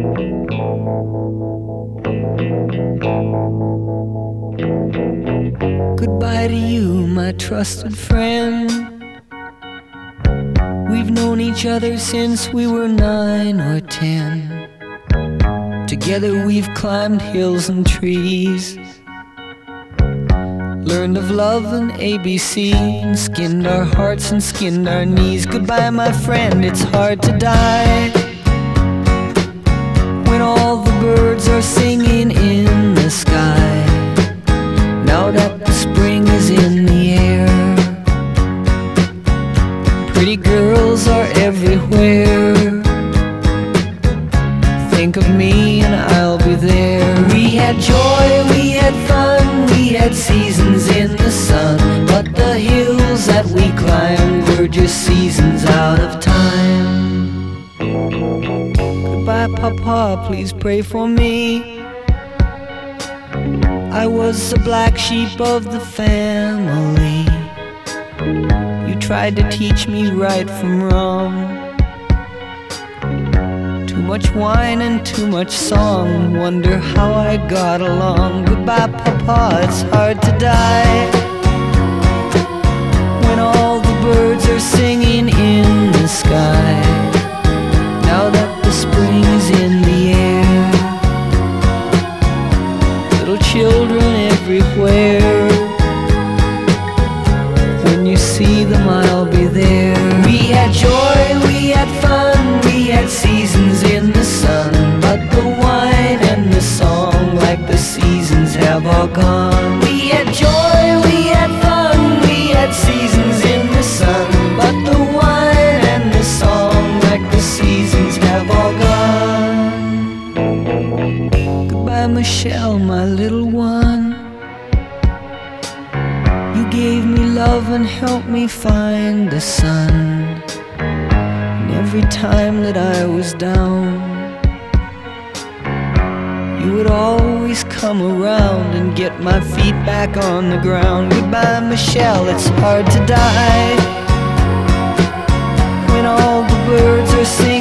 Goodbye to you, my trusted friend. We've known each other since we were 9 or 10. Together we've climbed hills and trees, learned of love and ABC, and skinned our hearts and skinned our knees. Goodbye, my friend, it's hard to die when all the birds are singing in the sky. Now that the spring is in the air, pretty girls are everywhere. Think of me and I'll be there. We had joy, we had fun, we had seasons in the sun, but the hills that we climbed were just seasons out of time. Goodbye, Papa, please pray for me. I was the black sheep of the family. You tried to teach me right from wrong. Too much wine and too much song, wonder how I got along. Goodbye, Papa, it's hard to die when all the birds are singing in the sky. Now that the spring is in the air, little children everywhere. When you see them, I'll be there. We had joy, we had fun, we had seasons in the sun, but the wine and the song, like the seasons, have all gone. We had joy, we had fun, we had seasons in the sun, but the wine and the song, like the seasons, have all gone. Goodbye, Michelle, my little one. You gave me love and helped me find the sun. And every time that I was down, you would always come around and get my feet back on the ground. Goodbye, Michelle, it's hard to die when all the birds are singing